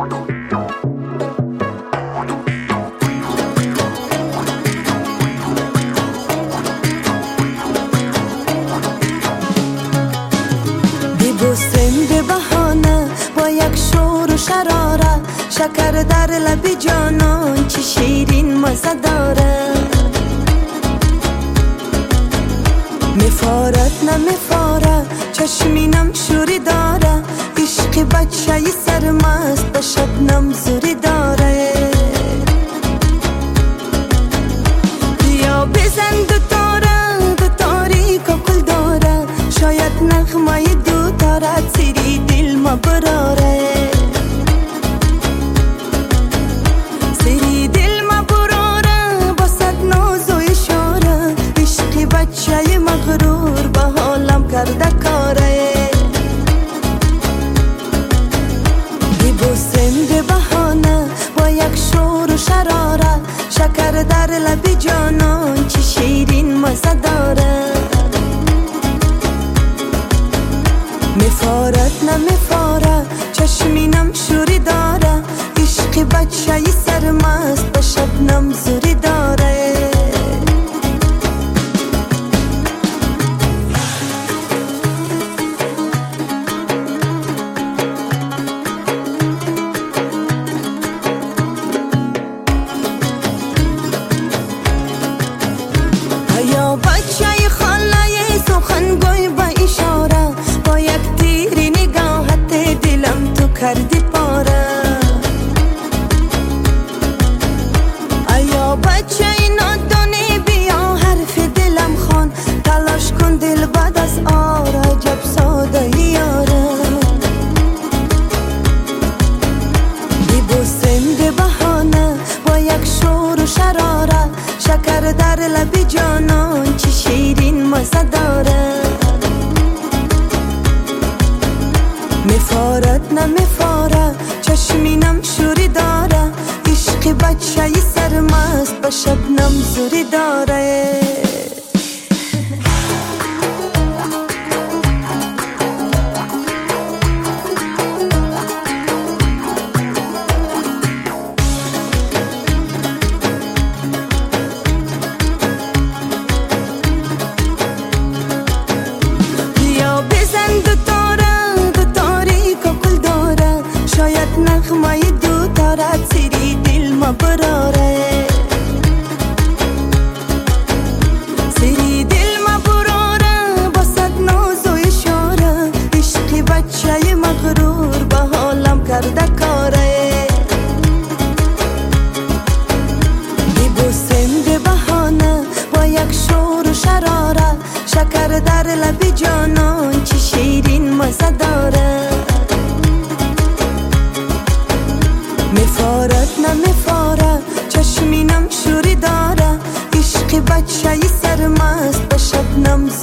ببوسم به بهانه با یک شور و شراره، شکر در لب جانان چه شیرین مزه داره. مفارد نمیفاره چشمینم شوری داره، عشق بچه ی سرمست به شبنم زوری داره. بیا بزن دو تاریک و کل داره، شاید نغمه دو تارت سری دل ما براره. سری دل ما براره با صد ناز و اشاره، عشق بچه مغرور به حالم کرده کاره. ببوسم به بهانه با یک شور و شراره، شکر در لب جانان چه شیرین مزه داره. مفارد نمیفاره چشمینم شوری داره، عشق بچه ی سرمست به شبنم زوری داره. یا بچه ی خاله سخنگوی به اشاره، با یک تیری نگاهت دلم تو کردی پاره. یا بچه ی نادانه بیا حرف دلم خوان، تلاش کن دل بعد از آره عجب ساده یاره. ببوسم به بهانه با یک شور و شراره، شکر در لب جانان چه شیرین مزه داره. مفارد نمیفاره چشمینم شوری داره، عشق بچه ی سرمست به شبنم زوری داره. نغمه دو تارت سری دل ما براره. سری دل ما براره با صد ناز و اشاره، عشق بچه مغرور به حالم کرده کاره. ببوسم به بهانه با یک شور و شراره، شکر در لب جانان چه شیرین مزه داره. مفارد نمیفاره چشمینم شوری داره، عشق بچه ی سرمست به شبنم